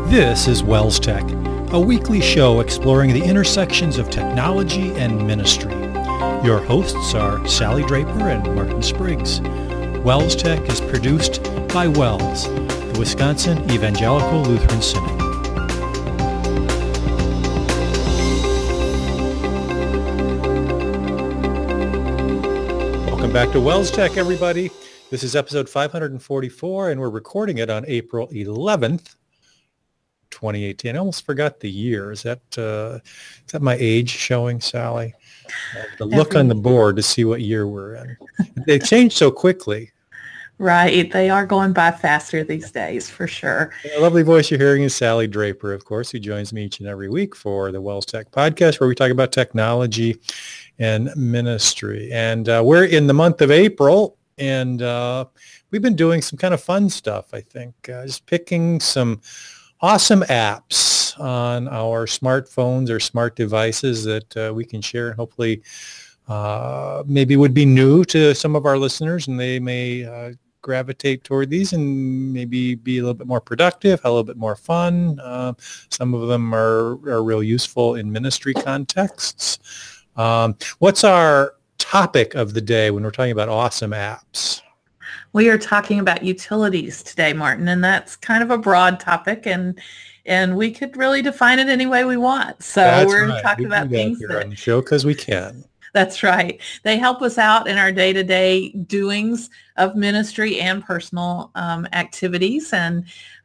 This is Wells Tech, a weekly show exploring the intersections of technology and ministry. Your hosts are Sally Draper and Martin Spriggs. Wells Tech is produced by Wells, the Wisconsin Evangelical Lutheran Synod. Welcome back to Wells Tech, everybody. This is episode 544, and we're recording it on April 11th, 2018. I almost forgot the year. Is that my age showing, Sally? The look on the board to see what year we're in. They change so quickly. Right. They are going by faster these days, for sure. The lovely voice you're hearing is Sally Draper, of course, who joins me each and every week for the Wells Tech podcast, where we talk about technology and ministry. And we're in the month of April, and we've been doing some kind of fun stuff, I think. Just picking some awesome apps on our smartphones or smart devices that we can share, and hopefully maybe would be new to some of our listeners, and they may gravitate toward these and maybe be a little bit more productive, a little bit more fun. Some of them are real useful in ministry contexts. What's our topic of the day when we're talking about awesome apps? We are talking about utilities today, Martin, and that's kind of a broad topic, and we could really define it any way we want. So That's we're right. talking We about do that things here that on the show because we can. That's right. They help us out in our day-to-day doings of ministry and personal activities. And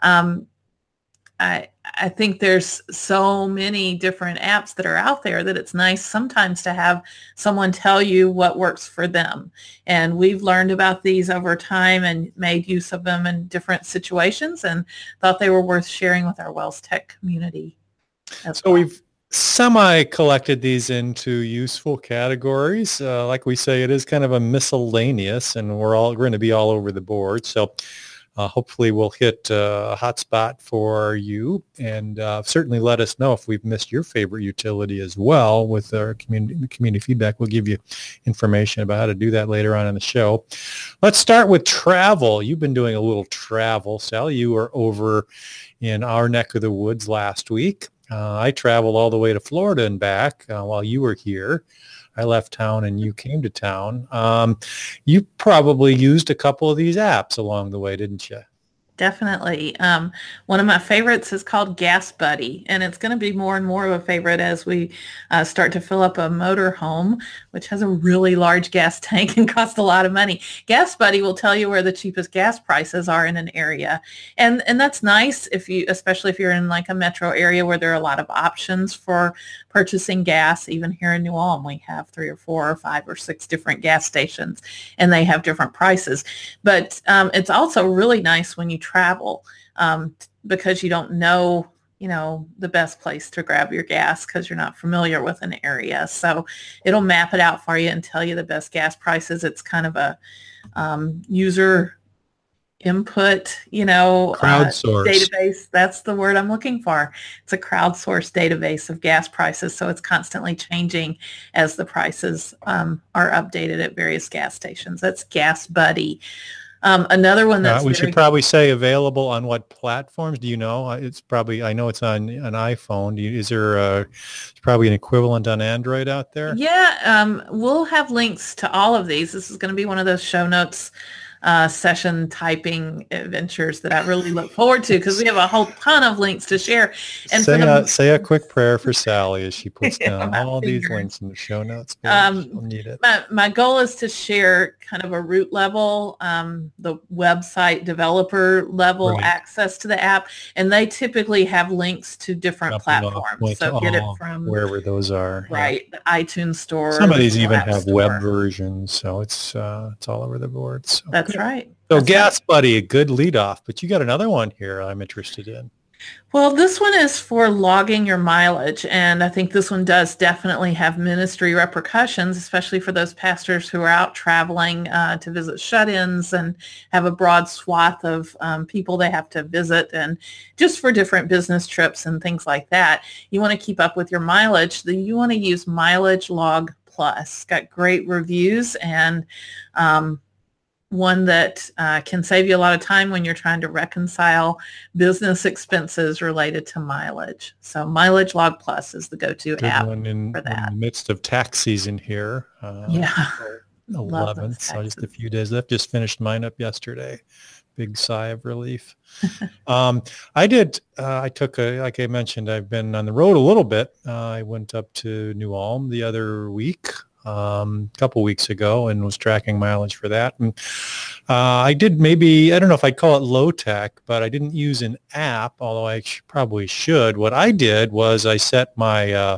I think there's so many different apps that are out there that it's nice sometimes to have someone tell you what works for them. And we've learned about these over time and made use of them in different situations and thought they were worth sharing with our Wells Tech community. We've semi-collected these into useful categories. Like we say, it is kind of a miscellaneous, and we're going to be all over the board. So hopefully we'll hit a hot spot for you, and certainly let us know if we've missed your favorite utility as well. With our community feedback, we'll give you information about how to do that later on in the show. Let's start with travel. You've been doing a little travel, Sally. You were over in our neck of the woods last week. I traveled all the way to Florida and back while you were here. I left town and you came to town. You probably used a couple of these apps along the way, didn't you? Definitely. One of my favorites is called Gas Buddy, and it's going to be more and more of a favorite as we start to fill up a motor home, which has a really large gas tank and costs a lot of money. Gas Buddy will tell you where the cheapest gas prices are in an area, and that's nice especially if you're in like a metro area where there are a lot of options for purchasing gas. Even here in New Ulm, we have 3 or 4 or 5 or 6 different gas stations, and they have different prices. But it's also really nice when you travel because you don't know, the best place to grab your gas because you're not familiar with an area. So it'll map it out for you and tell you the best gas prices. It's kind of a user input, crowdsource database. That's the word I'm looking for. It's a crowdsourced database of gas prices. So it's constantly changing as the prices are updated at various gas stations. That's Gas Buddy. Another one that's we should probably say available on what platforms. Do you know? I know it's on an iPhone. Is there probably an equivalent on Android out there? Yeah, we'll have links to all of these. This is going to be one of those show notes session typing adventures that I really look forward to because we have a whole ton of links to share. And say a quick prayer for Sally as she puts down all these links in the show notes. She'll need it. My goal is to share kind of a root level, the website developer level access to the app, and they typically have links to different platforms. So get it from wherever those are. Right, the iTunes store. Some of these even have web versions, so it's all over the board. So. That's right. So Gas Buddy, a good lead off, but you got another one here I'm interested in. Well, this one is for logging your mileage, and I think this one does definitely have ministry repercussions, especially for those pastors who are out traveling to visit shut-ins and have a broad swath of people they have to visit, and just for different business trips and things like that. You want to keep up with your mileage. You want to use Mileage Log Plus. It's got great reviews and one that can save you a lot of time when you're trying to reconcile business expenses related to mileage. So Mileage Log Plus is the go-to Good app one for that. in the midst of tax season here. Yeah. 11th, so just a few days left. Just finished mine up yesterday. Big sigh of relief. I took like I mentioned, I've been on the road a little bit. I went up to New Ulm the other week, a couple weeks ago, and was tracking mileage for that. And I did maybe, I don't know if I'd call it low tech, but I didn't use an app, although I probably should. What I did was I set my,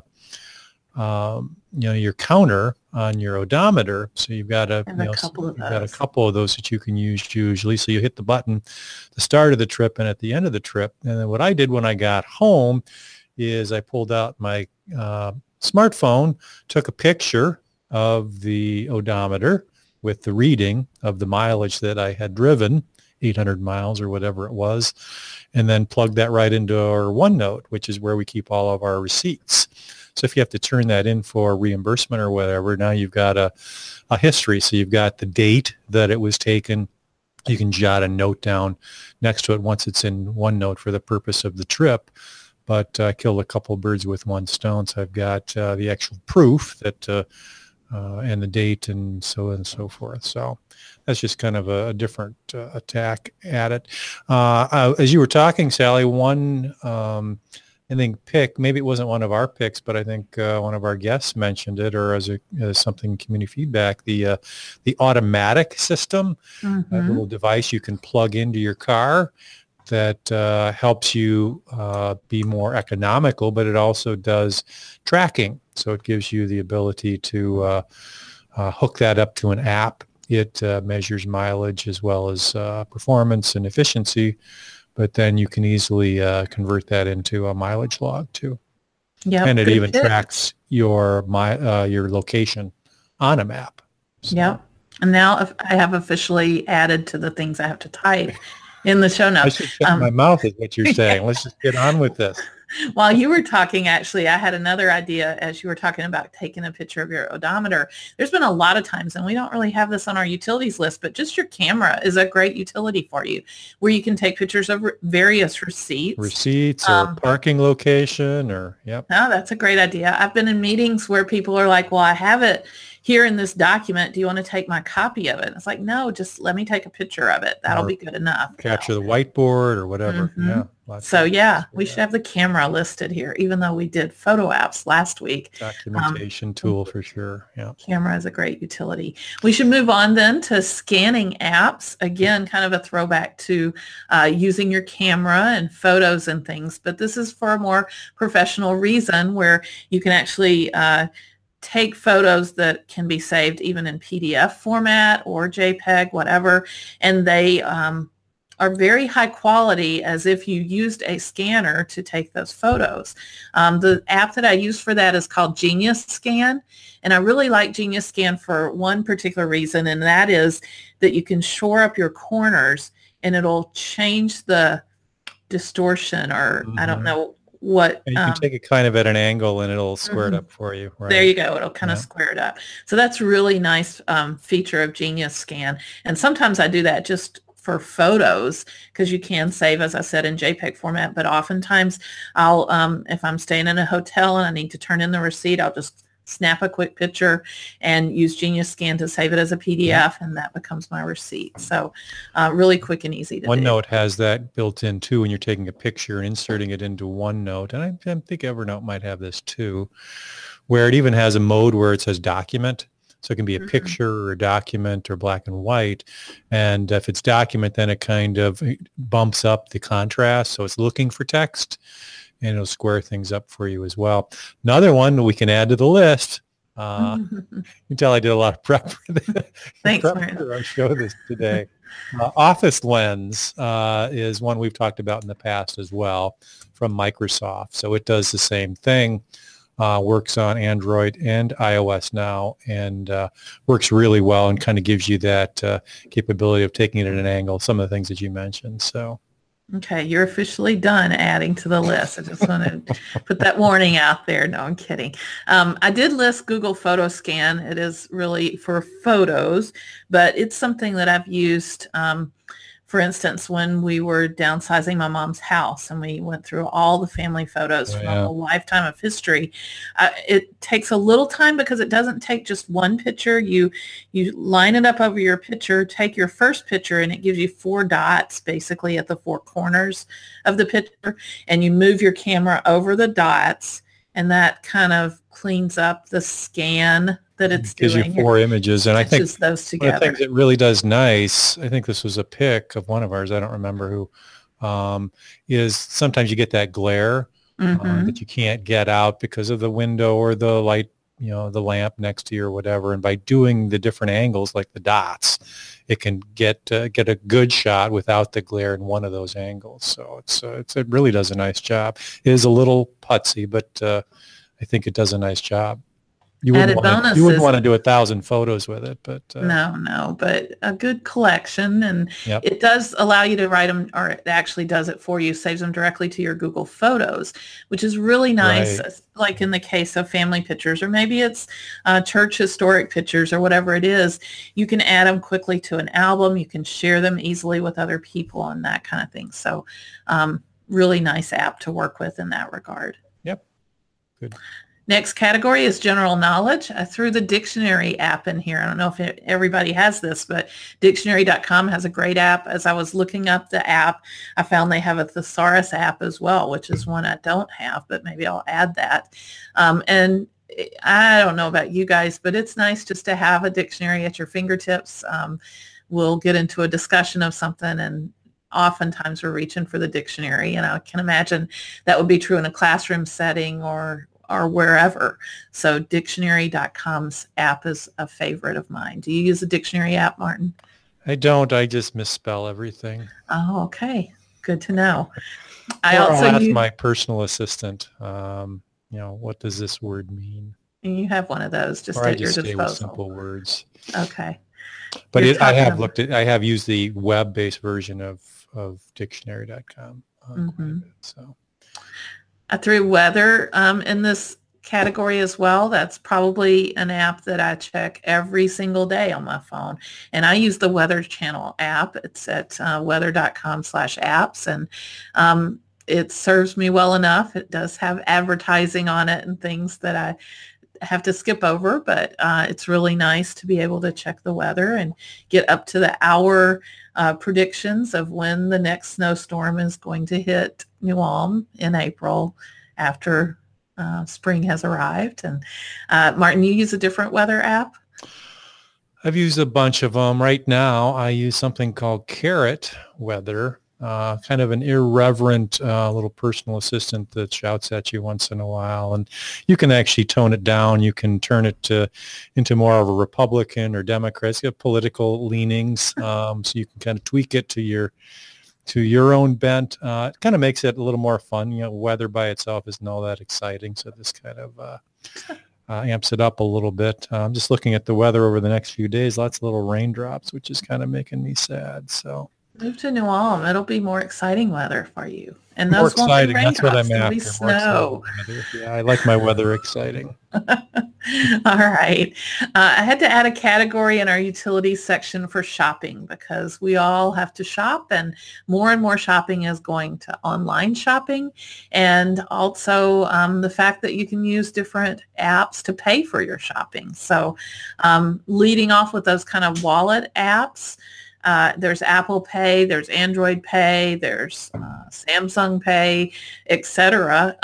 your counter on your odometer. So you've got a couple of those that you can use usually. So you hit the button, the start of the trip and at the end of the trip. And then what I did when I got home is I pulled out my smartphone, took a picture of the odometer with the reading of the mileage that I had driven, 800 miles or whatever it was, and then plugged that right into our OneNote, which is where we keep all of our receipts. So if you have to turn that in for reimbursement or whatever, now you've got a history. So you've got the date that it was taken. You can jot a note down next to it once it's in OneNote for the purpose of the trip. But I killed a couple of birds with one stone. So I've got the actual proof that and the date and so forth. So that's just kind of a different attack at it. As you were talking, Sally, I think pick, maybe it wasn't one of our picks, but I think one of our guests mentioned it, or as something community feedback, the automatic system, a little device you can plug into your car that helps you be more economical, but it also does tracking. So it gives you the ability to hook that up to an app. It measures mileage as well as performance and efficiency, but then you can easily convert that into a mileage log too. Yeah, and it even tracks your location on a map. So. Yeah, and now I have officially added to the things I have to type in the show notes. I should shut my mouth is what you're saying. Yeah. Let's just get on with this. While you were talking, actually, I had another idea as you were talking about taking a picture of your odometer. There's been a lot of times, and we don't really have this on our utilities list, but just your camera is a great utility for you, where you can take pictures of various receipts. Or parking location or, yep. No, that's a great idea. I've been in meetings where people are like, well, I have it here in this document. Do you want to take my copy of it? And it's like, no, just let me take a picture of it. That'll be good enough. Capture the whiteboard or whatever. Yeah. So we should have the camera listed here, even though we did photo apps last week. Documentation tool for sure. Yeah. Camera is a great utility. We should move on then to scanning apps. Again, kind of a throwback to using your camera and photos and things, but this is for a more professional reason where you can actually take photos that can be saved even in PDF format or JPEG, whatever, and they are very high quality as if you used a scanner to take those photos. The app that I use for that is called Genius Scan, and I really like Genius Scan for one particular reason, and that is that you can shore up your corners and it'll change the distortion, or I don't know what. And you can take it kind of at an angle and it'll square it up for you. Right? There you go. It'll kind of square it up. So that's a really nice feature of Genius Scan. And sometimes I do that just for photos because you can save, as I said, in JPEG format. But oftentimes I'll, if I'm staying in a hotel and I need to turn in the receipt, I'll just snap a quick picture and use Genius Scan to save it as a PDF, and that becomes my receipt. So really quick and easy to do. OneNote has that built in too when you're taking a picture and inserting it into OneNote. And I think Evernote might have this too, where it even has a mode where it says document. So it can be a picture or a document or black and white. And if it's document, then it kind of bumps up the contrast. So it's looking for text, and it'll square things up for you as well. Another one we can add to the list. You can tell I did a lot of prep for this. Thanks, for our show this today. Office Lens is one we've talked about in the past as well from Microsoft. So it does the same thing. Works on Android and iOS now, and works really well and kind of gives you that capability of taking it at an angle, some of the things that you mentioned. So Okay, you're officially done adding to the list. I just want to put that warning out there. No, I'm kidding. I did list Google Photoscan. It is really for photos, but it's something that I've used. For instance, when we were downsizing my mom's house and we went through all the family photos Oh, from a yeah. whole lifetime of history, it takes a little time because it doesn't take just one picture. You line it up over your picture, take your first picture, and it gives you 4 dots basically at the 4 corners of the picture, and you move your camera over the dots, and that kind of cleans up the scan that it's Gives you doing. 4 images. And I think Stitches those one of the together. things it really does nice, I think this was a pick of one of ours, I don't remember who, is sometimes you get that glare Mm-hmm. that you can't get out because of the window or the light, the lamp next to you or whatever. And by doing the different angles, like the dots, it can get a good shot without the glare in one of those angles. So it really does a nice job. It is a little putsy, but I think it does a nice job. You wouldn't Added want bonuses. to do 1,000 photos with it, but No, but a good collection, and yep, it does allow you to write them, or it actually does it for you, saves them directly to your Google Photos, which is really nice, right. like in the case of family pictures, or maybe it's church historic pictures or whatever it is. You can add them quickly to an album. You can share them easily with other people and that kind of thing. So really nice app to work with in that regard. Yep, good. Next category is general knowledge. I threw the dictionary app in here. I don't know if everybody has this, but dictionary.com has a great app. As I was looking up the app, I found they have a thesaurus app as well, which is one I don't have, but maybe I'll add that. And I don't know about you guys, but it's nice just to have a dictionary at your fingertips. We'll get into a discussion of something, and oftentimes we're reaching for the dictionary, and I can imagine that would be true in a classroom setting or wherever. So dictionary.com's app is a favorite of mine. Do you use a dictionary app, Martin? I don't. I just misspell everything. Oh, okay. Good to know. I Or I'll also ask use, my personal assistant, what does this word mean? you have one of those just Or I at your just stay with disposal. simple words. Okay. But You're I talking have about, I have used the web-based version of dictionary.com quite a mhm. bit. So I threw weather in this category as well. That's probably an app that I check every single day on my phone. And I use the Weather Channel app. It's at weather.com/apps. And it serves me well enough. It does have advertising on it and things that I have to skip over, but it's really nice to be able to check the weather and get up to the hour predictions of when the next snowstorm is going to hit New Ulm in April after spring has arrived. And Martin, you use a different weather app? I've used a bunch of them. Right now, I use something called Carrot Weather, kind of an irreverent little personal assistant that shouts at you once in a while. And you can actually tone it down. You can turn it into more of a Republican or Democrat. You have political leanings, so you can kind of tweak it to your own bent. It kind of makes it a little more fun. Weather by itself isn't all that exciting. So this kind of amps it up a little bit. I'm just looking at the weather over the next few days. Lots of little raindrops, which is kind of making me sad. So Move to New Ulm. It'll be more exciting weather for you. And more those won't be exciting. That's what raindrops. I'm They'll be after. More exciting snow. weather. Yeah, I like my weather exciting. All right. I had to add a category in our utilities section for shopping because we all have to shop, and more shopping is going to online shopping. And also the fact that you can use different apps to pay for your shopping. So leading off with those kind of wallet apps, there's Apple Pay, there's Android Pay, there's Samsung Pay, etc.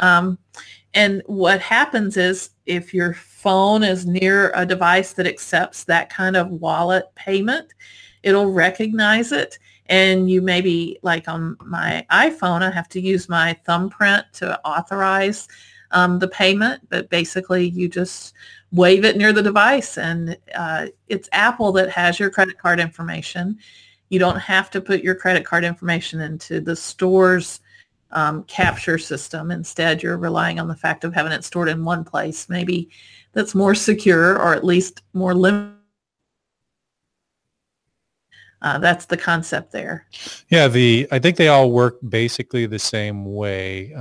And what happens is if your phone is near a device that accepts that kind of wallet payment, it'll recognize it. And you maybe, like on my iPhone, I have to use my thumbprint to authorize the payment. But basically, you just wave it near the device, and it's Apple that has your credit card information. You don't have to put your credit card information into the store's capture system. Instead, you're relying on the fact of having it stored in one place, maybe that's more secure or at least more limited. That's the concept there. Yeah, I think they all work basically the same way.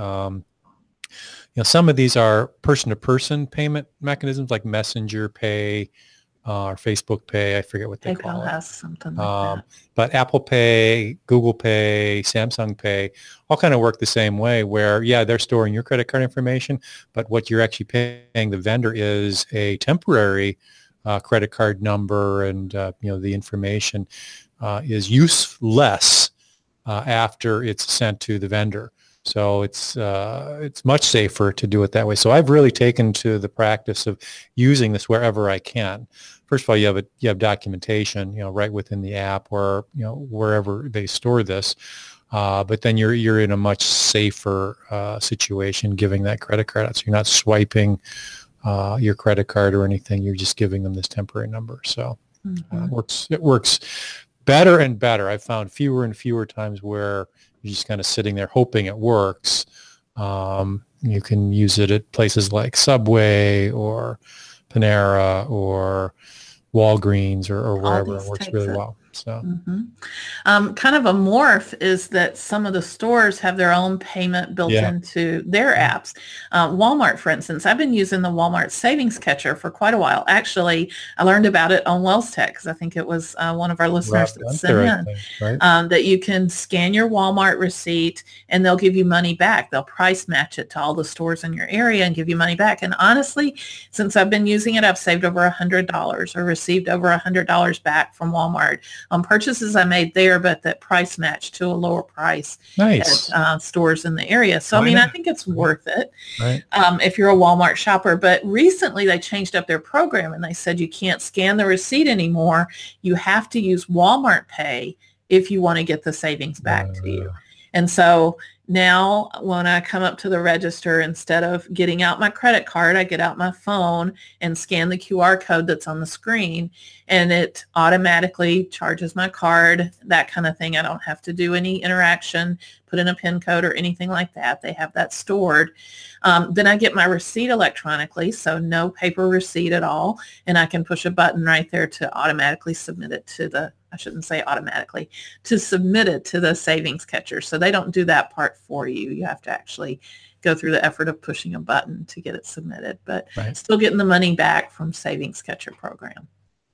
Some of these are person-to-person payment mechanisms like Messenger Pay or Facebook Pay. I forget what they call PayPal it. has something like that. But Apple Pay, Google Pay, Samsung Pay, all kind of work the same way where, yeah, they're storing your credit card information, but what you're actually paying the vendor is a temporary credit card number, and the information is useless after it's sent to the vendor. So it's much safer to do it that way. So I've really taken to the practice of using this wherever I can. First of all, you have documentation, right within the app or wherever they store this. But then you're in a much safer situation giving that credit card out. So you're not swiping your credit card or anything. You're just giving them this temporary number. So it works better and better. I've found fewer and fewer times where you're just kind of sitting there hoping it works. You can use it at places like Subway or Panera or Walgreens or wherever. It works really well. So kind of a morph is that some of the stores have their own payment built into their apps. Walmart, for instance, I've been using the Walmart Savings Catcher for quite a while. Actually, I learned about it on Wells Tech because I think it was one of our listeners that sent in that you can scan your Walmart receipt and they'll give you money back. They'll price match it to all the stores in your area and give you money back. And honestly, since I've been using it, I've saved over $100 or received over $100 back from Walmart on purchases I made there, but that price matched to a lower price at stores in the area. So, I think it's worth it if you're a Walmart shopper. But recently they changed up their program and they said you can't scan the receipt anymore. You have to use Walmart Pay if you want to get the savings back to you. And so now when I come up to the register, instead of getting out my credit card, I get out my phone and scan the QR code that's on the screen, and it automatically charges my card, that kind of thing. I don't have to do any interaction, put in a PIN code or anything like that. They have that stored. Then I get my receipt electronically, so no paper receipt at all, and I can push a button right there to automatically submit it to to submit it to the Savings Catcher. So they don't do that part for you. You have to actually go through the effort of pushing a button to get it submitted, but still getting the money back from Savings Catcher program.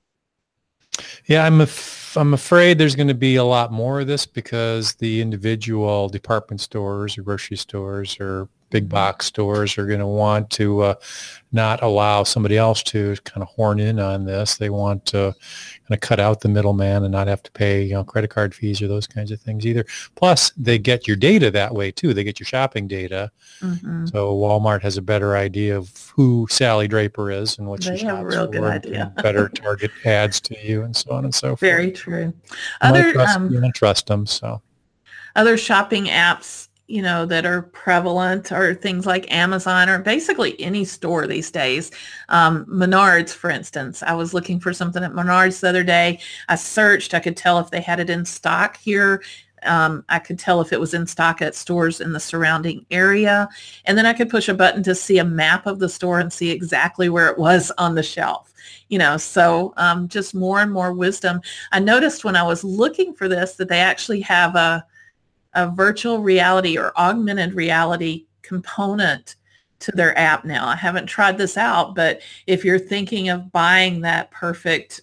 Yeah, I'm afraid there's going to be a lot more of this because the individual department stores or grocery stores or big box stores are going to want to not allow somebody else to kind of horn in on this. They want to kind of cut out the middleman and not have to pay, credit card fees or those kinds of things either. Plus, they get your data that way too. They get your shopping data. So Walmart has a better idea of who Sally Draper is and what she shops for. They have a real good idea. Better target ads to you and so on and so forth. Very true. You don't trust them. So other shopping apps that are prevalent are things like Amazon or basically any store these days. Menards, for instance. I was looking for something at Menards the other day. I searched. I could tell if they had it in stock here. I could tell if it was in stock at stores in the surrounding area. And then I could push a button to see a map of the store and see exactly where it was on the shelf. So just more and more wisdom. I noticed when I was looking for this that they actually have a virtual reality or augmented reality component to their app now. I haven't tried this out, but if you're thinking of buying that perfect,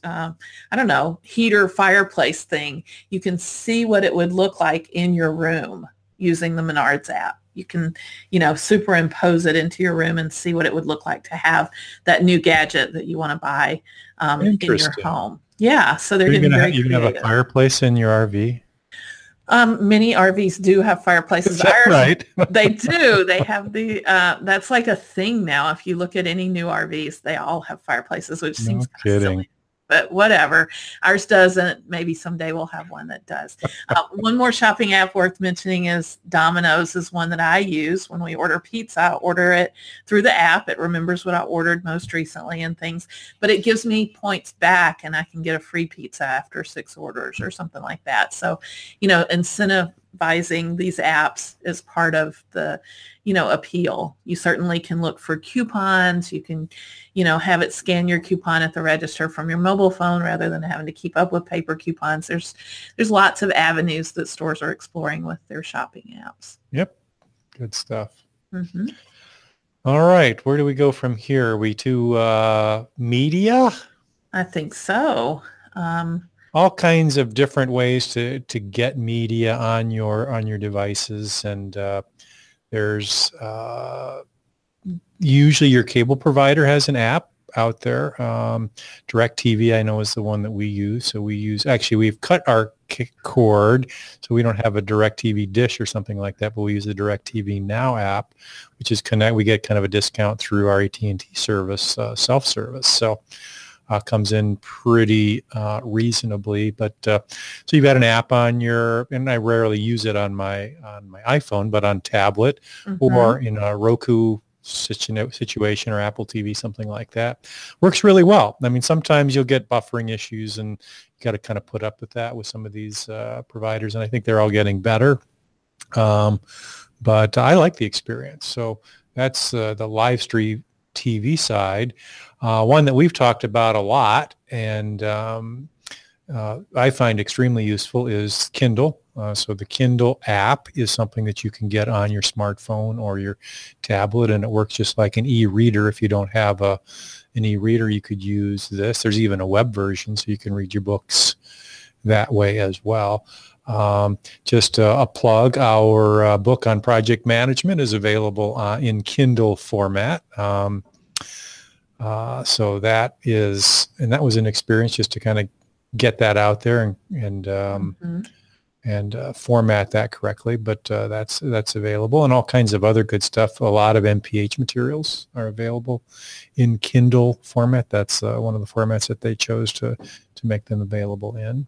heater fireplace thing, you can see what it would look like in your room using the Menards app. You can, superimpose it into your room and see what it would look like to have that new gadget that you want to buy in your home. Yeah, so they're getting very creative. You can have a fireplace in your RV? Many RVs do have fireplaces. Is that right? They do. They have that's like a thing now. If you look at any new RVs, they all have fireplaces, which seems kind of silly. But whatever. Ours doesn't. Maybe someday we'll have one that does. One more shopping app worth mentioning is Domino's is one that I use. When we order pizza, I order it through the app. It remembers what I ordered most recently and things, but it gives me points back and I can get a free pizza after 6 orders or something like that. So, incentive incentivizing these apps as part of the, appeal. You certainly can look for coupons. You can, have it scan your coupon at the register from your mobile phone rather than having to keep up with paper coupons. There's lots of avenues that stores are exploring with their shopping apps. Yep. Good stuff. Mm-hmm. All right. Where do we go from here? Are we to media? I think so. All kinds of different ways to get media on your devices, and there's usually your cable provider has an app out there. DirecTV, I know, is the one that we use. So we've cut our cord, so we don't have a DirecTV dish or something like that, but we use the DirecTV Now app, which is we get kind of a discount through our AT&T service, self-service. So comes in pretty reasonably, but so you've got an app on and I rarely use it on my iPhone, but on tablet or in a Roku situation or Apple TV, something like that. Works really well. I mean, sometimes you'll get buffering issues, and you got to kind of put up with that with some of these providers, and I think they're all getting better. But I like the experience. So that's the live stream TV side. One that we've talked about a lot, and I find extremely useful, is Kindle. So the Kindle app is something that you can get on your smartphone or your tablet, and it works just like an e-reader. If you don't have an e-reader, you could use this. There's even a web version, so you can read your books that way as well. Just a plug, our book on project management is available in Kindle format. So that was an experience just to kind of get that out there and format that correctly. But that's available, and all kinds of other good stuff. A lot of MPH materials are available in Kindle format. That's one of the formats that they chose to make them available in.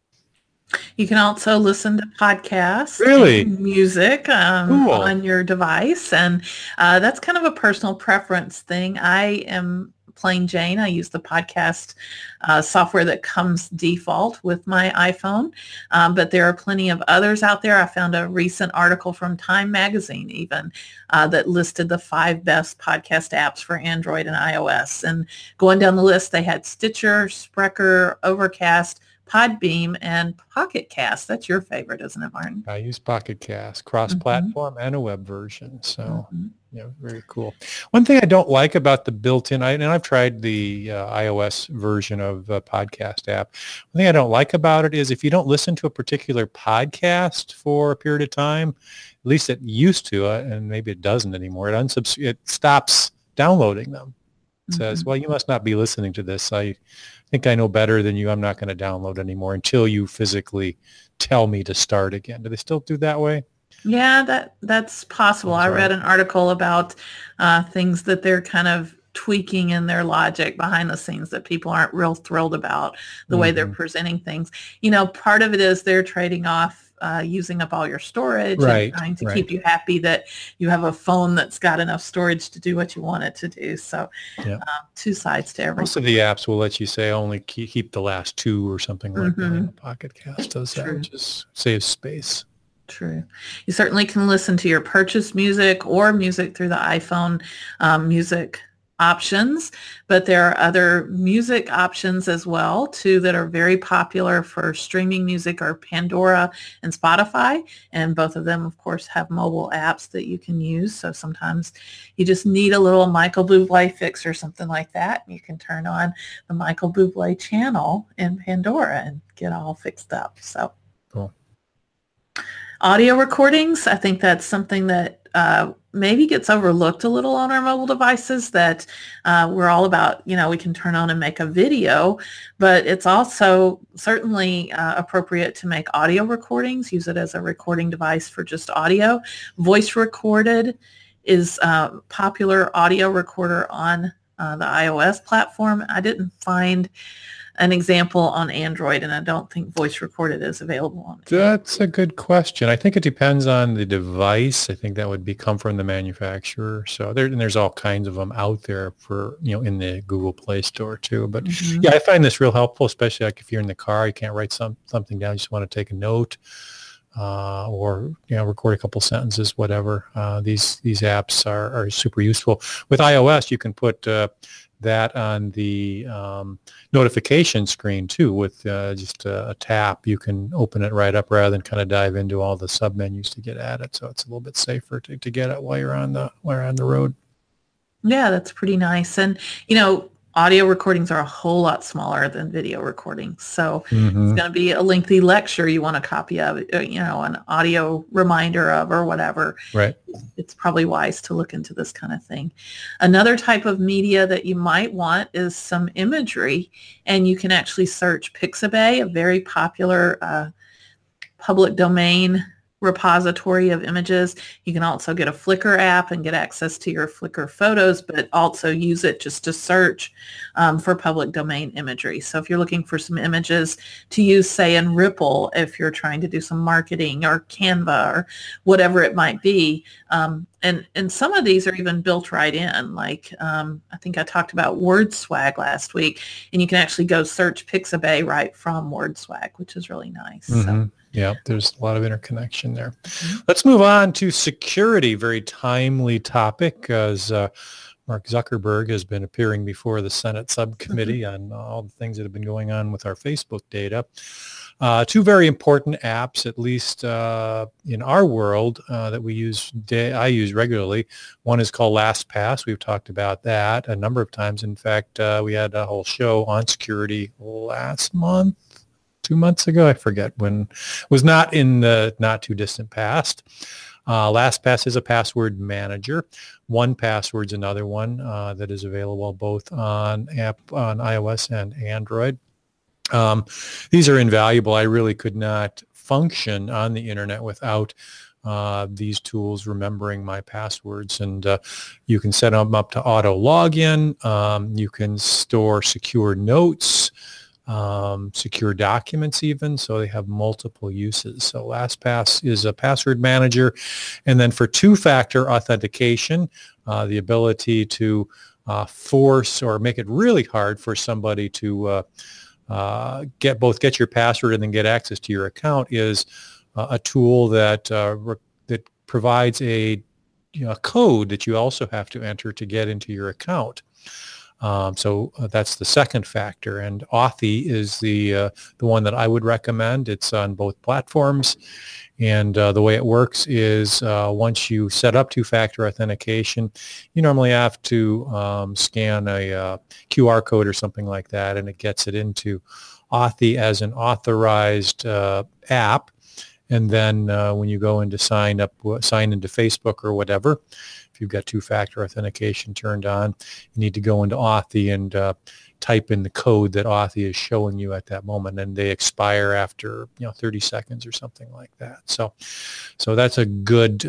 You can also listen to podcasts, really? And music Cool. On your device, and that's kind of a personal preference thing. I am plain Jane. I use the podcast software that comes default with my iPhone, but there are plenty of others out there. I found a recent article from Time Magazine even that listed the 5 best podcast apps for Android and iOS. And going down the list, they had Stitcher, Spreaker, Overcast, Podbeam, and Pocket Cast. That's your favorite, isn't it, Martin? I use Pocket Cast, cross-platform and a web version. So, very cool. One thing I don't like about the built-in, and I've tried the iOS version of the podcast app. One thing I don't like about it is if you don't listen to a particular podcast for a period of time, at least it used to, and maybe it doesn't anymore, it stops downloading them. It says, well, you must not be listening to this. I think I know better than you. I'm not going to download anymore until you physically tell me to start again. Do they still do that way? Yeah, that's possible. I read an article about things that they're kind of tweaking in their logic behind the scenes that people aren't real thrilled about the way they're presenting things. Part of it is they're trading off using up all your storage and trying to keep you happy that you have a phone that's got enough storage to do what you want it to do. So two sides to everything. Most of the apps will let you say only keep the last 2 or something like that. Pocket Cast does that, which just saves space. True. You certainly can listen to your purchased music or music through the iPhone music options, but there are other music options as well too that are very popular for streaming music, are Pandora and Spotify, and both of them of course have mobile apps that you can use. So sometimes you just need a little Michael Bublé fix or something like that. You can turn on the Michael Bublé channel in Pandora and get all fixed up. So cool. Audio recordings, I think that's something that maybe gets overlooked a little on our mobile devices, that we're all about, we can turn on and make a video, but it's also certainly appropriate to make audio recordings, use it as a recording device for just audio. Voice recorded is a popular audio recorder on the iOS platform. I didn't find an example on Android, and I don't think voice recorded is available on Android. That's a good question. I think it depends on the device. I think that would come from the manufacturer. So there's all kinds of them out there for, in the Google Play Store too. But I find this real helpful, especially like if you're in the car, you can't write something down, you just want to take a note. or record a couple sentences, whatever. These apps are super useful. With iOS, you can put that on the notification screen too. With just a tap, you can open it right up rather than kind of dive into all the submenus to get at it. So it's a little bit safer to get it while you're on the road. Yeah, that's pretty nice. And, audio recordings are a whole lot smaller than video recordings. So it's going to be a lengthy lecture you want a copy of, an audio reminder of or whatever. Right. It's probably wise to look into this kind of thing. Another type of media that you might want is some imagery, and you can actually search Pixabay, a very popular public domain repository of images. You can also get a Flickr app and get access to your Flickr photos, but also use it just to search for public domain imagery. So if you're looking for some images to use, say, in Ripple, if you're trying to do some marketing, or Canva, or whatever it might be, and some of these are even built right in. Like I think I talked about WordSwag last week, and you can actually go search Pixabay right from WordSwag, which is really nice. So. Yeah, there's a lot of interconnection there. Let's move on to security, very timely topic, as Mark Zuckerberg has been appearing before the Senate subcommittee on all the things that have been going on with our Facebook data. Two very important apps, at least in our world, that I use regularly. One is called LastPass. We've talked about that a number of times. In fact, we had a whole show on security last month. 2 months ago, I forget when. It was not in the not too distant past. LastPass is a password manager. 1Password's another one that is available both on iOS and Android. These are invaluable. I really could not function on the internet without these tools remembering my passwords, and you can set them up to auto login. You can store secure notes, secure documents even, so they have multiple uses. So LastPass is a password manager. And then for two-factor authentication, the ability to force or make it really hard for somebody to get your password and then get access to your account is a tool that provides a code that you also have to enter to get into your account. So that's the second factor, and Authy is the one that I would recommend. It's on both platforms, and the way it works is once you set up two-factor authentication, you normally have to scan a QR code or something like that, and it gets it into Authy as an authorized app. And then when you go in to sign into Facebook or whatever, if you've got two-factor authentication turned on, you need to go into Authy and type in the code that Authy is showing you at that moment, and they expire after 30 seconds or something like that. So that's a good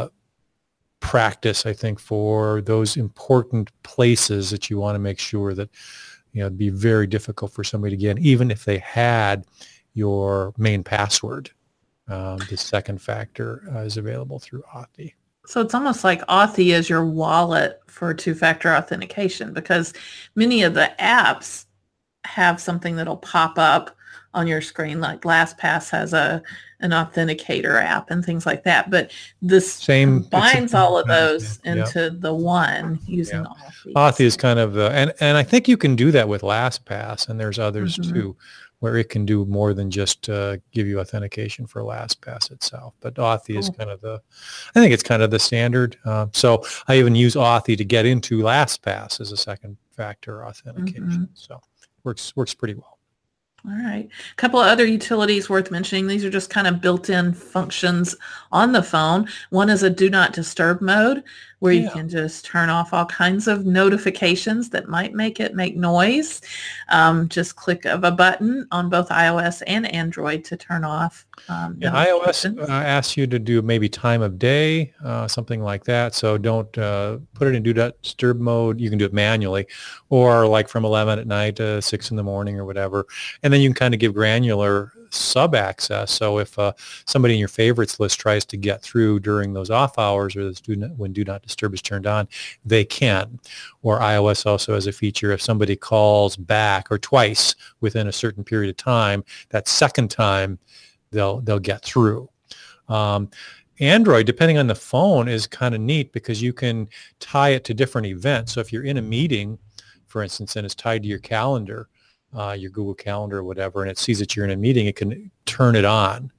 practice, I think, for those important places that you want to make sure that it'd be very difficult for somebody to get in, even if they had your main password. The second factor is available through Authy. So it's almost like Authy is your wallet for two-factor authentication, because many of the apps have something that'll pop up on your screen, like LastPass has an authenticator app and things like that. But this combines all of those into the one using Authy. Authy is kind of and I think you can do that with LastPass, and there's others too, where it can do more than just give you authentication for LastPass itself. But Authy is I think it's kind of the standard. So I even use Authy to get into LastPass as a second factor authentication. So works pretty well. All right. A couple of other utilities worth mentioning. These are just kind of built-in functions on the phone. One is a do not disturb mode, where you can just turn off all kinds of notifications that might make it make noise. Just click of a button on both iOS and Android to turn off. iOS asks you to do maybe time of day, something like that. So don't put it in do not disturb mode. You can do it manually, or like from 11 at night to 6 in the morning or whatever. And then you can kind of give granular sub access. So if somebody in your favorites list tries to get through during those off hours, or when do not disturb is turned on, they can. Or iOS also has a feature, if somebody calls back or twice within a certain period of time, that second time they'll get through. Android, depending on the phone, is kind of neat because you can tie it to different events. So if you're in a meeting, for instance, and it's tied to your calendar, your Google Calendar or whatever, and it sees that you're in a meeting, it can turn it on.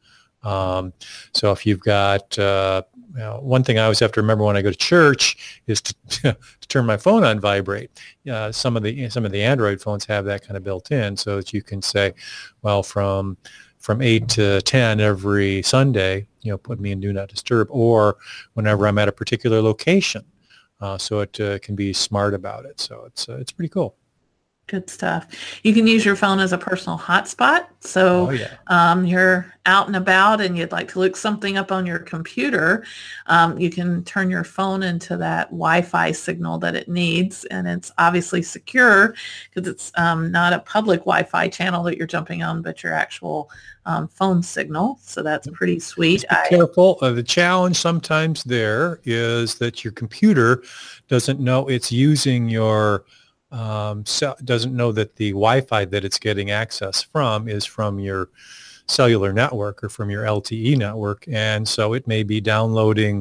So if you've got, one thing I always have to remember when I go to church is to, to turn my phone on vibrate. Some of the Android phones have that kind of built in, so that you can say, well, from 8 to 10 every Sunday, put me in Do Not Disturb, or whenever I'm at a particular location. So it can be smart about it. So it's pretty cool. Good stuff. You can use your phone as a personal hotspot. So you're out and about and you'd like to look something up on your computer. You can turn your phone into that Wi-Fi signal that it needs. And it's obviously secure because it's not a public Wi-Fi channel that you're jumping on, but your actual phone signal. So that's pretty sweet. Just be careful. The challenge sometimes there is that your computer doesn't know it's using your doesn't know that the Wi-Fi that it's getting access from is from your cellular network or from your LTE network, and so it may be downloading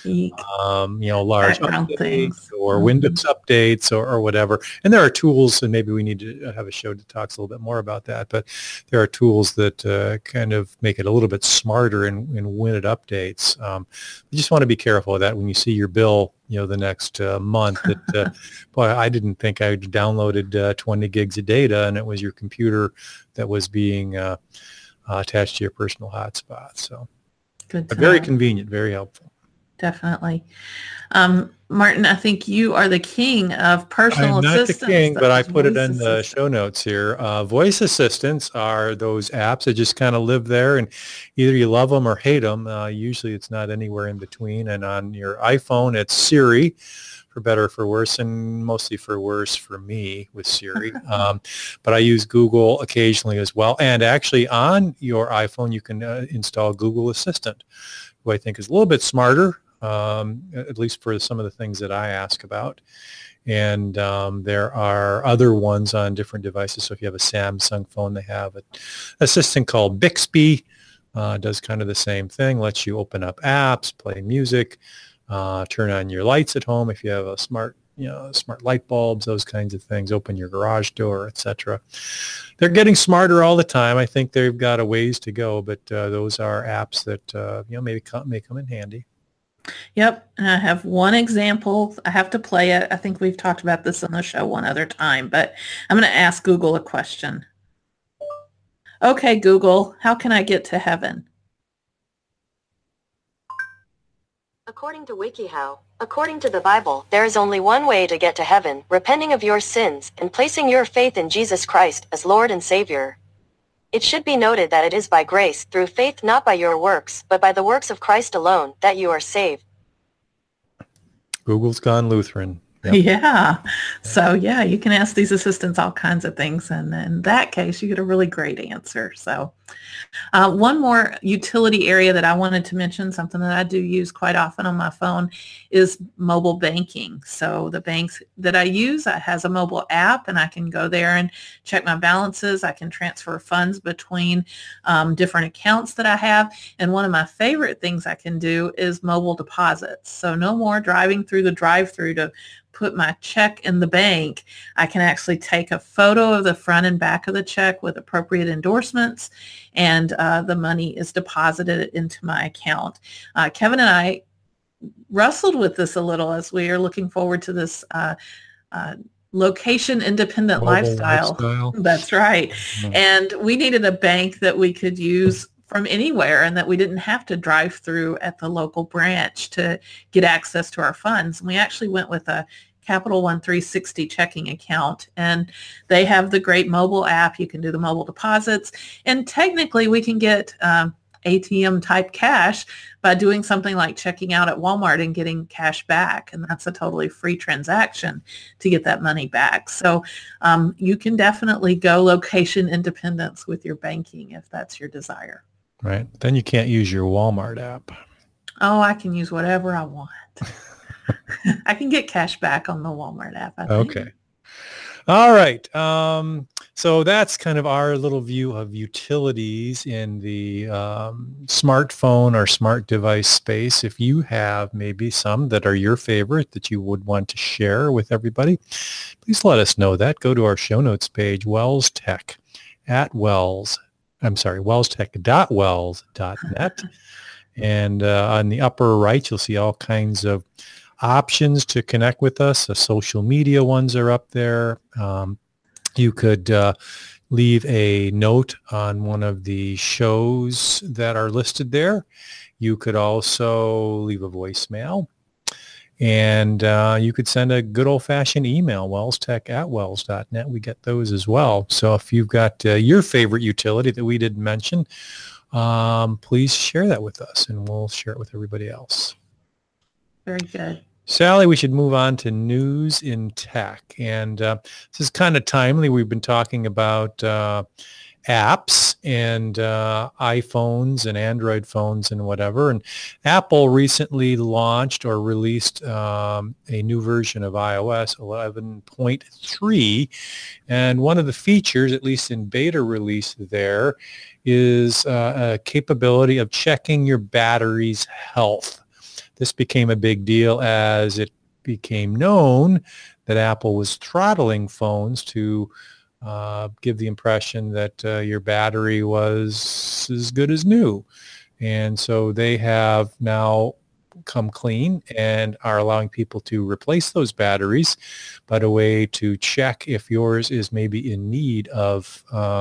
large updates or Windows updates or whatever. And there are tools, and maybe we need to have a show that talks a little bit more about that, but there are tools that kind of make it a little bit smarter in when it updates. You just want to be careful of that when you see your bill, the next month, that, boy, I didn't think I downloaded 20 gigs of data, and it was your computer that was being attached to your personal hotspot. So good, very convenient, very helpful. Definitely. Martin, I think you are the king of personal assistants. I'm not the king, but I put it in the show notes here. Voice assistants are those apps that just kind of live there, and either you love them or hate them. Usually it's not anywhere in between. And on your iPhone, it's Siri, for better or for worse, and mostly for worse for me with Siri. But I use Google occasionally as well. And actually on your iPhone, you can install Google Assistant, who I think is a little bit smarter, at least for some of the things that I ask about. And there are other ones on different devices. So if you have a Samsung phone, they have an assistant called Bixby. Does kind of the same thing, lets you open up apps, play music, turn on your lights at home if you have a smart light bulbs, those kinds of things, open your garage door, etc. They're getting smarter all the time. I think they've got a ways to go, but those are apps that may come in handy. Yep. And I have one example. I have to play it. I think we've talked about this on the show one other time, but I'm going to ask Google a question. Okay, Google, how can I get to heaven? According to WikiHow, according to the Bible, there is only one way to get to heaven: repenting of your sins and placing your faith in Jesus Christ as Lord and Savior. It should be noted that it is by grace, through faith, not by your works, but by the works of Christ alone, that you are saved. Google's gone Lutheran. Yep. Yeah. So you can ask these assistants all kinds of things, and in that case, you get a really great answer. So one more utility area that I wanted to mention, something that I do use quite often on my phone, is mobile banking. So the banks that I use has a mobile app, and I can go there and check my balances. I can transfer funds between different accounts that I have. And one of my favorite things I can do is mobile deposits. So no more driving through the drive-through to put my check in the bank. I can actually take a photo of the front and back of the check with appropriate endorsements, and the money is deposited into my account. Kevin and I wrestled with this a little as we are looking forward to this location independent lifestyle. That's right. Mm-hmm. And we needed a bank that we could use from anywhere, and that we didn't have to drive through at the local branch to get access to our funds. And we actually went with a Capital One 360 checking account, and they have the great mobile app. You can do the mobile deposits, and technically we can get ATM type cash by doing something like checking out at Walmart and getting cash back, and that's a totally free transaction to get that money back. So you can definitely go location independence with your banking if that's your desire. Right. Then you can't use your Walmart app. Oh, I can use whatever I want. I can get cash back on the Walmart app, I think. Okay. All right. So that's kind of our little view of utilities in the smartphone or smart device space. If you have maybe some that are your favorite that you would want to share with everybody, please let us know that. Go to our show notes page, wellstech.wells.net. And on the upper right, you'll see all kinds of options to connect with us. The social media ones are up there. You could leave a note on one of the shows that are listed there. You could also leave a voicemail. And you could send a good old-fashioned email, wellstech@wells.net. We get those as well. So if you've got your favorite utility that we didn't mention, please share that with us, and we'll share it with everybody else. Very good. Sally, we should move on to news in tech. And this is kind of timely. We've been talking about apps and iPhones and Android phones and whatever. And Apple recently launched or released a new version of iOS 11.3. And one of the features, at least in beta release there, is a capability of checking your battery's health. This became a big deal as it became known that Apple was throttling phones to give the impression that your battery was as good as new. And so they have now come clean and are allowing people to replace those batteries. But a way to check if yours is maybe in need of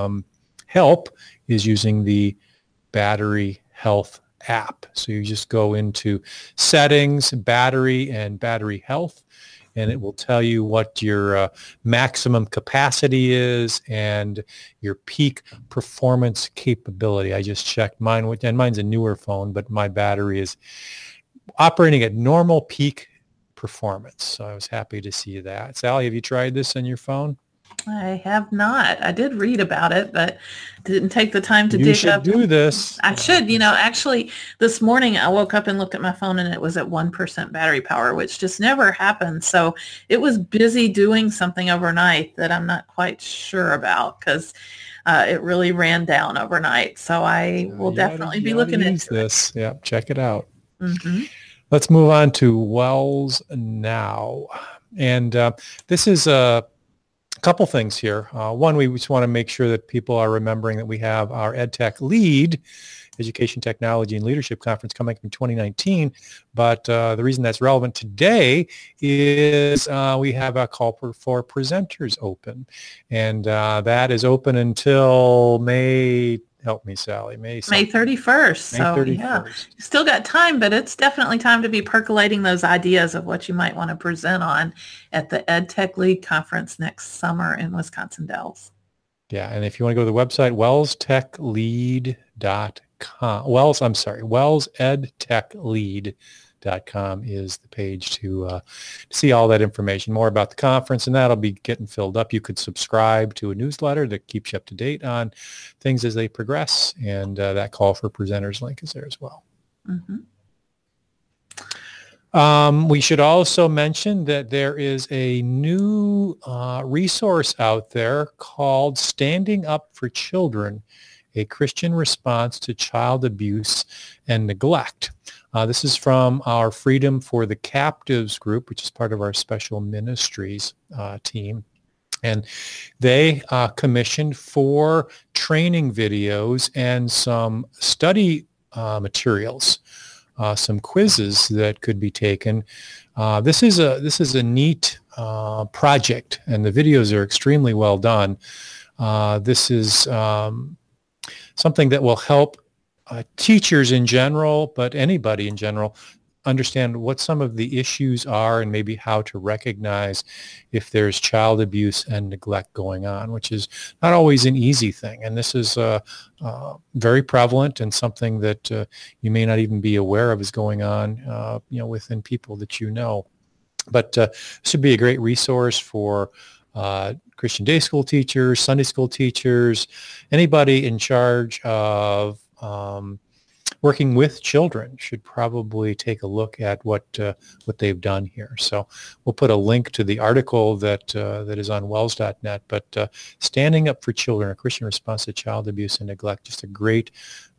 help is using the battery health app. So you just go into settings, battery, and battery health, and it will tell you what your maximum capacity is and your peak performance capability. I just checked mine, and mine's a newer phone, but my battery is operating at normal peak performance. So I was happy to see that. Sally, have you tried this on your phone? I have not. I did read about it, but didn't take the time to You dig should up. do this. I should. Actually, this morning I woke up and looked at my phone and it was at 1% battery power, which just never happens. So it was busy doing something overnight that I'm not quite sure about because it really ran down overnight. So I will definitely be looking into this. Yeah, check it out. Mm-hmm. Let's move on to Wells Now. And this is a couple things here. One, we just want to make sure that people are remembering that we have our EdTech Lead, Education, Technology, and Leadership Conference coming in 2019. But the reason that's relevant today is we have a call for presenters open. And that is open until May, help me, Sally, May 31st. May so 31st. Yeah, still got time, but it's definitely time to be percolating those ideas of what you might want to present on at the EdTech Lead Conference next summer in Wisconsin Dells. Yeah, and if you want to go to the website, wellsedtechlead.com, wellsedtechlead.com is the page to see all that information, more about the conference, and that'll be getting filled up. You could subscribe to a newsletter that keeps you up to date on things as they progress, and that call for presenters link is there as well. Mm-hmm. We should also mention that there is a new resource out there called Standing Up for Children, a Christian response to child abuse and neglect. This is from our Freedom for the Captives group, which is part of our special ministries team. And they commissioned 4 training videos and some study materials, some quizzes that could be taken. This is a neat project, and the videos are extremely well done. This is something that will help teachers in general, but anybody in general, understand what some of the issues are and maybe how to recognize if there's child abuse and neglect going on, which is not always an easy thing. And this is very prevalent and something that you may not even be aware of is going on, within people that you know. But this would be a great resource for Christian day school teachers, Sunday school teachers, anybody in charge of working with children should probably take a look at what they've done here. So we'll put a link to the article that is on wells.net. But Standing Up for Children, a Christian Response to Child Abuse and Neglect, just a great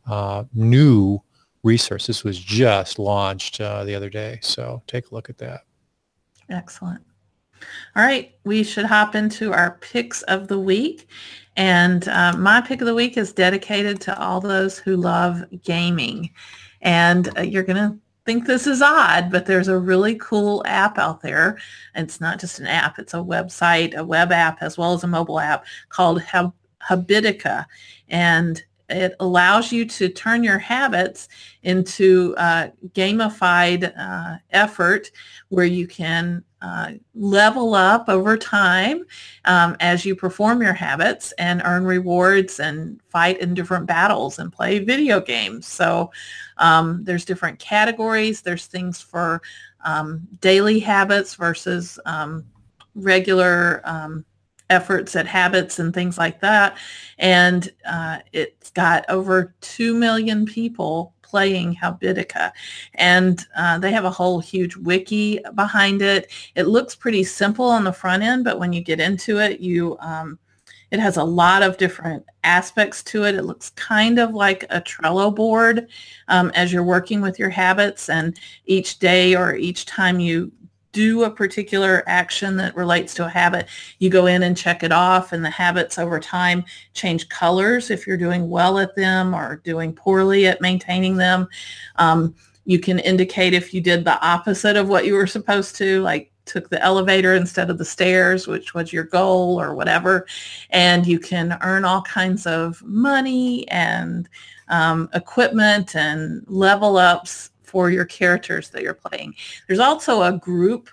new resource. This was just launched the other day. So take a look at that. Excellent. All right, we should hop into our picks of the week. And my pick of the week is dedicated to all those who love gaming. And you're going to think this is odd, but there's a really cool app out there. It's not just an app, it's a website, a web app, as well as a mobile app called Habitica. And it allows you to turn your habits into a gamified effort where you can level up over time as you perform your habits and earn rewards and fight in different battles and play video games. So there's different categories. There's things for daily habits versus regular efforts at habits and things like that. And it's got over 2 million people playing Habitica. And they have a whole huge wiki behind it. It looks pretty simple on the front end, but when you get into it, it has a lot of different aspects to it. It looks kind of like a Trello board as you're working with your habits, and each day or each time you do a particular action that relates to a habit, you go in and check it off, and the habits over time change colors if you're doing well at them or doing poorly at maintaining them. You can indicate if you did the opposite of what you were supposed to, like took the elevator instead of the stairs, which was your goal or whatever. And you can earn all kinds of money and equipment and level ups for your characters that you're playing. There's also a group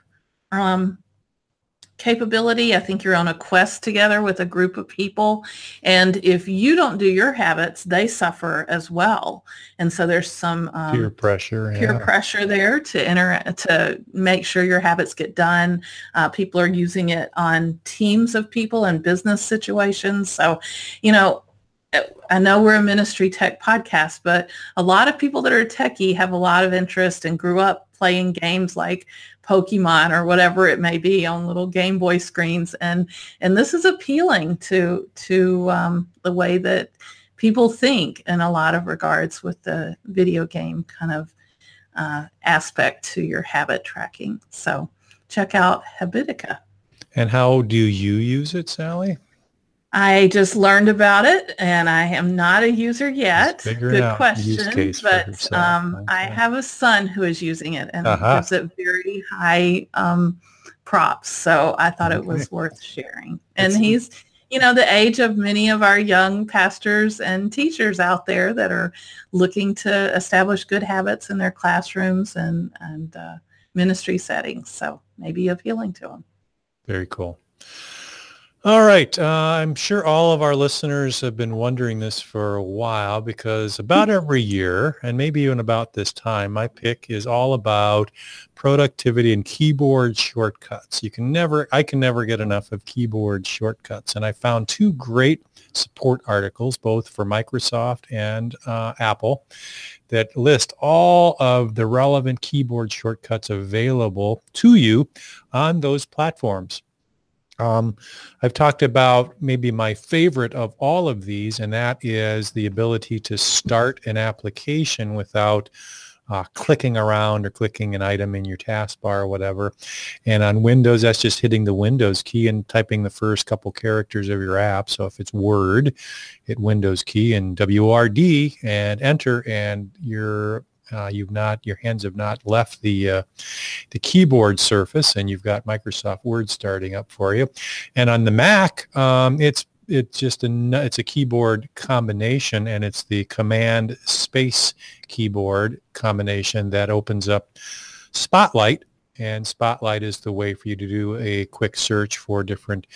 capability. I think you're on a quest together with a group of people. And if you don't do your habits, they suffer as well. And so there's some peer pressure there to make sure your habits get done. People are using it on teams of people and business situations. So, I know we're a ministry tech podcast, but a lot of people that are techie have a lot of interest and grew up playing games like Pokemon or whatever it may be on little Game Boy screens. And this is appealing to the way that people think in a lot of regards with the video game kind of aspect to your habit tracking. So check out Habitica. And how do you use it, Sally? I just learned about it, and I am not a user yet. Good question, but I have a son who is using it and gives it very high props. So I thought it was worth sharing. And he's, the age of many of our young pastors and teachers out there that are looking to establish good habits in their classrooms and ministry settings. So maybe appealing to them. Very cool. All right. I'm sure all of our listeners have been wondering this for a while, because about every year, and maybe even about this time, my pick is all about productivity and keyboard shortcuts. I can never get enough of keyboard shortcuts. And I found two great support articles, both for Microsoft and Apple, that list all of the relevant keyboard shortcuts available to you on those platforms. I've talked about maybe my favorite of all of these, and that is the ability to start an application without clicking around or clicking an item in your taskbar or whatever. And on Windows, that's just hitting the Windows key and typing the first couple characters of your app. So if it's Word, hit Windows key and WORD and enter, and your hands have not left the keyboard surface, and you've got Microsoft Word starting up for you. And on the Mac, it's a keyboard combination, and it's the Command Space keyboard combination that opens up Spotlight, and Spotlight is the way for you to do a quick search for different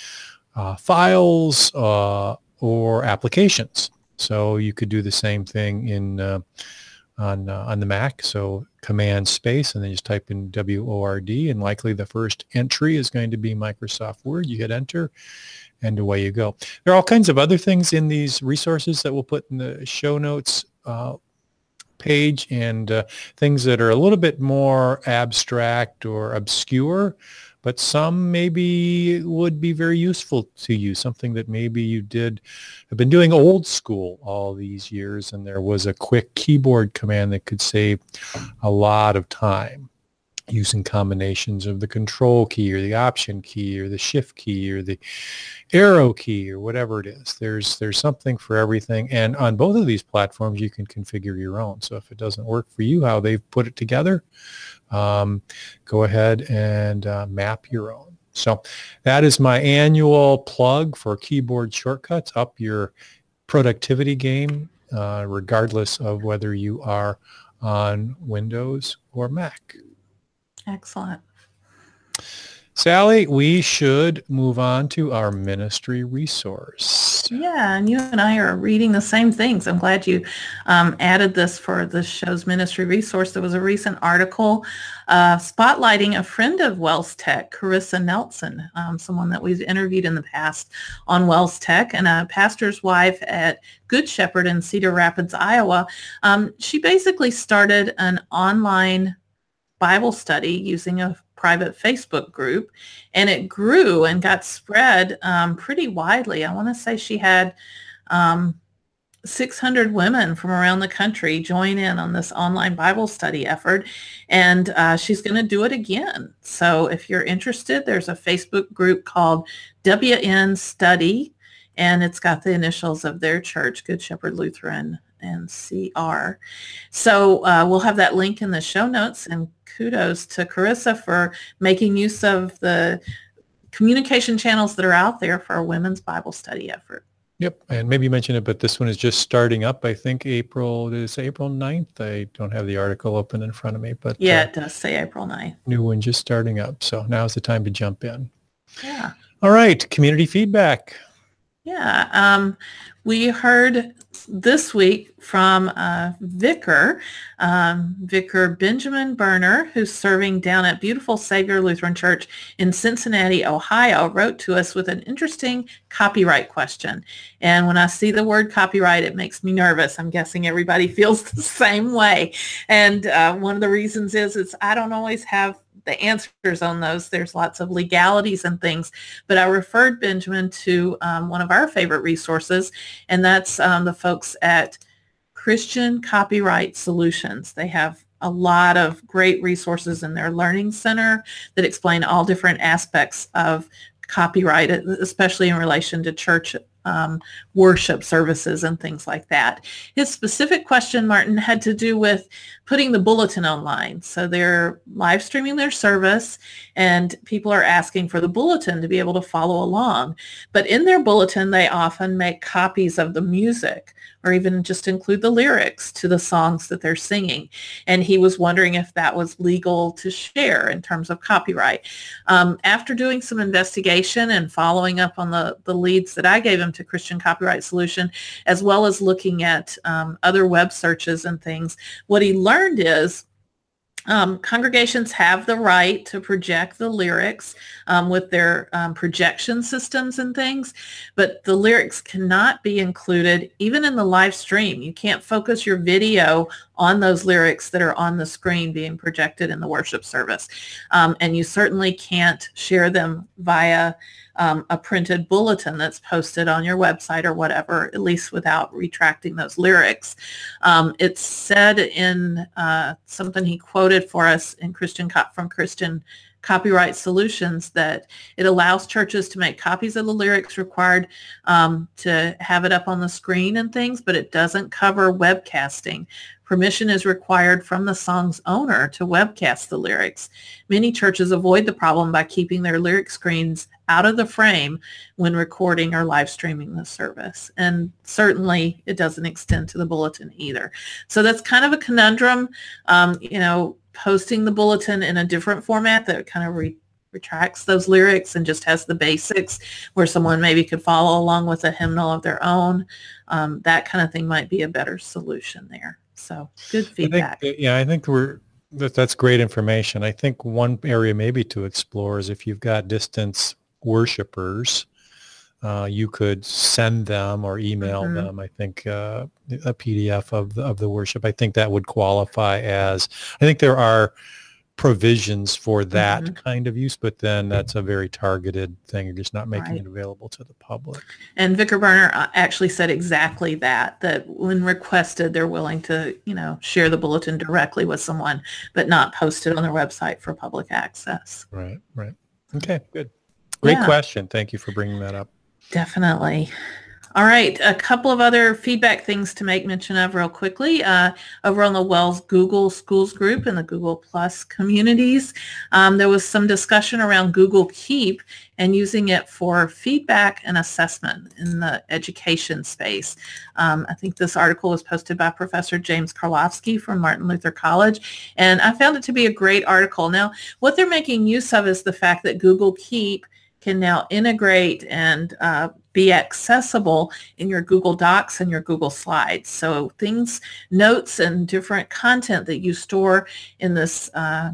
files or applications. So you could do the same thing on the Mac. So Command Space, and then you just type in WORD, and likely the first entry is going to be Microsoft Word. You hit enter, and away you go. There are all kinds of other things in these resources that we'll put in the show notes page and things that are a little bit more abstract or obscure, but some maybe would be very useful to you, something that maybe you have been doing old school all these years, and there was a quick keyboard command that could save a lot of time using combinations of the control key or the option key or the shift key or the arrow key or whatever it is. There's something for everything. And on both of these platforms, you can configure your own. So if it doesn't work for you, how they've put it together, go ahead and map your own. So that is my annual plug for keyboard shortcuts. Up your productivity game, regardless of whether you are on Windows or Mac. Excellent. Sally, we should move on to our ministry resource. Yeah, and you and I are reading the same things. I'm glad you added this for the show's ministry resource. There was a recent article spotlighting a friend of Wells Tech, Carissa Nelson, someone that we've interviewed in the past on Wells Tech, and a pastor's wife at Good Shepherd in Cedar Rapids, Iowa. She basically started an online Bible study using a private Facebook group, and it grew and got spread pretty widely. I want to say she had 600 women from around the country join in on this online Bible study effort, and she's going to do it again. So if you're interested, there's a Facebook group called WN Study, and it's got the initials of their church, Good Shepherd Lutheran and CR. So we'll have that link in the show notes, and kudos to Carissa for making use of the communication channels that are out there for a women's Bible study effort. Yep, and maybe you mentioned it, but this one is just starting up, I think April 9th. I don't have the article open in front of me, but yeah, it does say April 9th. New one just starting up, so now's the time to jump in. Yeah. All right, community feedback. Yeah, we heard this week from Vicar Benjamin Berner, who's serving down at Beautiful Savior Lutheran Church in Cincinnati, Ohio, wrote to us with an interesting copyright question. And when I see the word copyright, it makes me nervous. I'm guessing everybody feels the same way. And one of the reasons is I don't always have the answers on those. There's lots of legalities and things, but I referred Benjamin to one of our favorite resources, and that's the folks at Christian Copyright Solutions. They have a lot of great resources in their learning center that explain all different aspects of copyright, especially in relation to church worship services and things like that. His specific question, Martin, had to do with putting the bulletin online. So they're live streaming their service, and people are asking for the bulletin to be able to follow along. But in their bulletin, they often make copies of the music or even just include the lyrics to the songs that they're singing. And he was wondering if that was legal to share in terms of copyright. After doing some investigation and following up on the leads that I gave him to Christian Copyright Solution, as well as looking at other web searches and things, what he learned is congregations have the right to project the lyrics with their projection systems and things, but the lyrics cannot be included even in the live stream. You can't focus your video on those lyrics that are on the screen being projected in the worship service. And you certainly can't share them via a printed bulletin that's posted on your website or whatever, at least without retracting those lyrics. It's said in something he quoted for us in from Christian Copyright Solutions that it allows churches to make copies of the lyrics required to have it up on the screen and things, but it doesn't cover webcasting. Permission is required from the song's owner to webcast the lyrics. Many churches avoid the problem by keeping their lyric screens out of the frame when recording or live streaming the service. And certainly it doesn't extend to the bulletin either. So that's kind of a conundrum, posting the bulletin in a different format that kind of retracts those lyrics and just has the basics where someone maybe could follow along with a hymnal of their own. That kind of thing might be a better solution there. So good feedback. I think that's great information. I think one area maybe to explore is if you've got distance worshipers, you could send them or email them. I think a PDF of the worship. I think that would qualify as, I think there are provisions for that kind of use, but then that's a very targeted thing. You're just not making it available to the public. And Vicar Burner actually said exactly that when requested, they're willing to, share the bulletin directly with someone, but not post it on their website for public access. Right. Okay, good. Great question. Thank you for bringing that up. Definitely. All right, a couple of other feedback things to make mention of real quickly. Over on the Wells Google Schools group and the Google Plus communities, there was some discussion around Google Keep and using it for feedback and assessment in the education space. I think this article was posted by Professor James Karlofsky from Martin Luther College, and I found it to be a great article. Now, what they're making use of is the fact that Google Keep can now integrate and be accessible in your Google Docs and your Google Slides. So notes and different content that you store in this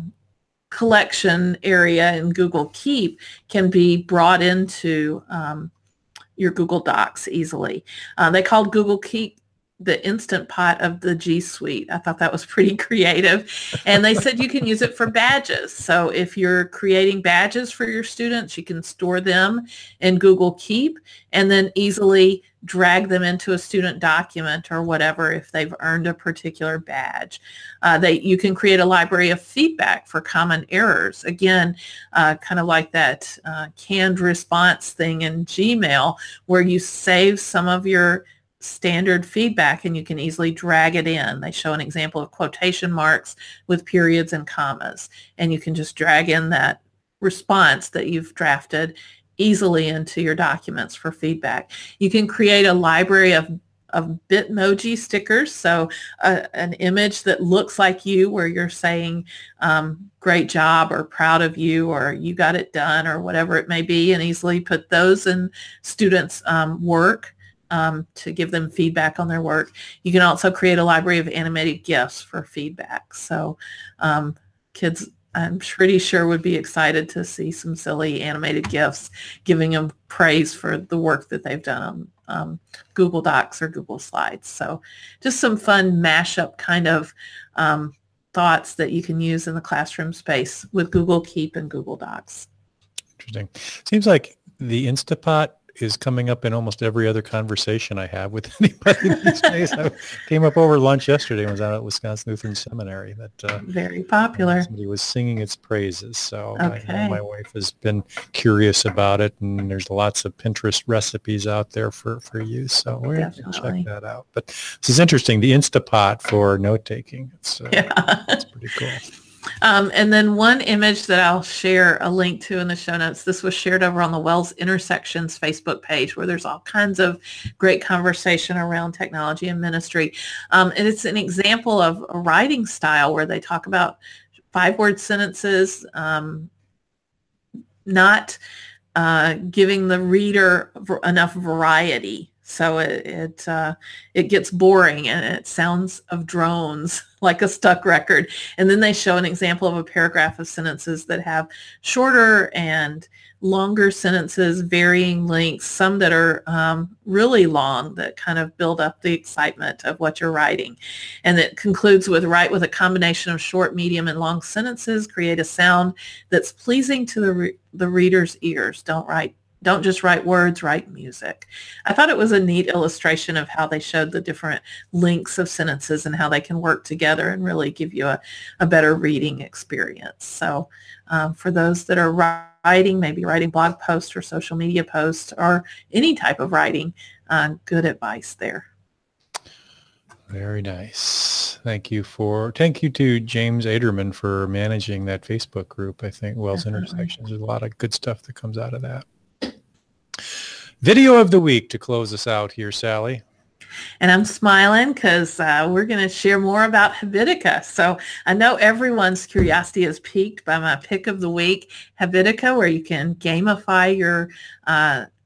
collection area in Google Keep can be brought into your Google Docs easily. They called Google Keep the Instant Pot of the G Suite. I thought that was pretty creative. And they said you can use it for badges. So if you're creating badges for your students, you can store them in Google Keep and then easily drag them into a student document or whatever if they've earned a particular badge. You can create a library of feedback for common errors. Again, kind of like that canned response thing in Gmail, where you save some of your standard feedback and you can easily drag it in. They show an example of quotation marks with periods and commas, and you can just drag in that response that you've drafted easily into your documents for feedback. You can create a library of Bitmoji stickers, so an image that looks like you where you're saying great job or proud of you or you got it done or whatever it may be, and easily put those in students' work to give them feedback on their work. You can also create a library of animated GIFs for feedback. So kids, I'm pretty sure, would be excited to see some silly animated GIFs giving them praise for the work that they've done on Google Docs or Google Slides. So just some fun mashup kind of thoughts that you can use in the classroom space with Google Keep and Google Docs. Interesting. Seems like the Instapot is coming up in almost every other conversation I have with anybody these days. I came up over lunch yesterday and was out at Wisconsin Lutheran Seminary. That very popular. Somebody was singing its praises. So okay. I know my wife has been curious about it, and there's lots of Pinterest recipes out there for use. So we're going to check that out. But this is interesting. The Instapot for note-taking. It's pretty cool. And then one image that I'll share a link to in the show notes, this was shared over on the Wells Intersections Facebook page, where there's all kinds of great conversation around technology and ministry. And it's an example of a writing style where they talk about 5-word sentences, not giving the reader enough variety. So it gets boring and it sounds of drones like a stuck record. And then they show an example of a paragraph of sentences that have shorter and longer sentences, varying lengths, some that are really long that kind of build up the excitement of what you're writing. And it concludes with write with a combination of short, medium, and long sentences, create a sound that's pleasing to the reader's ears. Don't just write words, write music. I thought it was a neat illustration of how they showed the different lengths of sentences and how they can work together and really give you a better reading experience. So for those that are writing, maybe writing blog posts or social media posts or any type of writing, good advice there. Very nice. Thank you to James Aderman for managing that Facebook group. I think Wells Intersections, there's a lot of good stuff that comes out of that. Video of the week to close us out here, Sally. And I'm smiling because we're going to share more about Habitica. So I know everyone's curiosity is piqued by my pick of the week, Habitica, where you can gamify your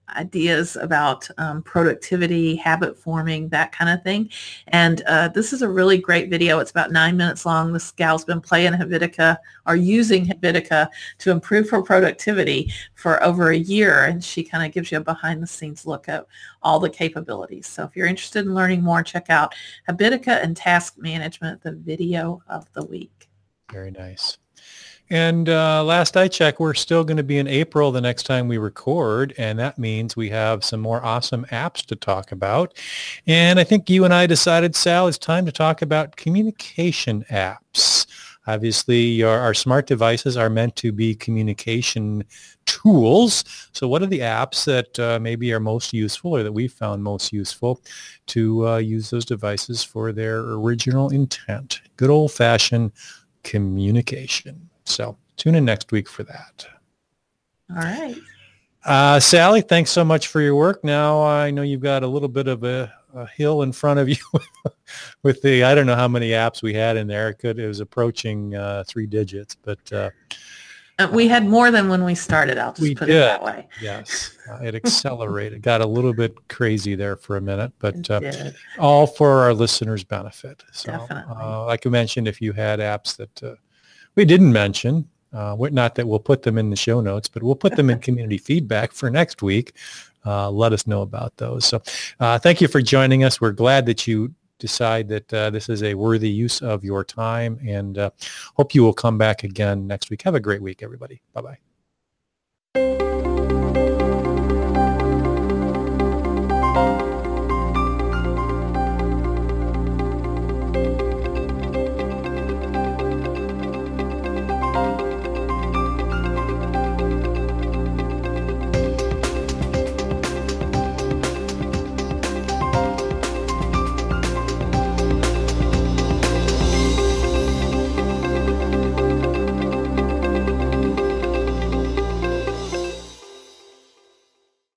ideas about productivity, habit forming, that kind of thing. And this is a really great video. It's about 9 minutes long. This gal's been playing Habitica or using Habitica to improve her productivity for over a year. And she kind of gives you a behind the scenes look at all the capabilities. So if you're interested in learning more, check out Habitica and Task Management, the video of the week. Very nice. And last I checked, we're still going to be in April the next time we record, and that means we have some more awesome apps to talk about. And I think you and I decided, Sal, it's time to talk about communication apps. Obviously, our smart devices are meant to be communication tools. So what are the apps that maybe are most useful or that we found most useful to use those devices for their original intent? Good old-fashioned communication. So tune in next week for that. All right. Sally, thanks so much for your work. Now I know you've got a little bit of a hill in front of you with the, I don't know how many apps we had in there. It was approaching 3 digits, but we had more than when we started. I'll just put it that way. Yes, it accelerated. Got a little bit crazy there for a minute, but all for our listeners' benefit. So, definitely. Like I mentioned, if you had apps that we didn't mention, not that we'll put them in the show notes, but we'll put them in community feedback for next week. Let us know about those. So thank you for joining us. We're glad that you decide that this is a worthy use of your time, and hope you will come back again next week. Have a great week, everybody. Bye-bye.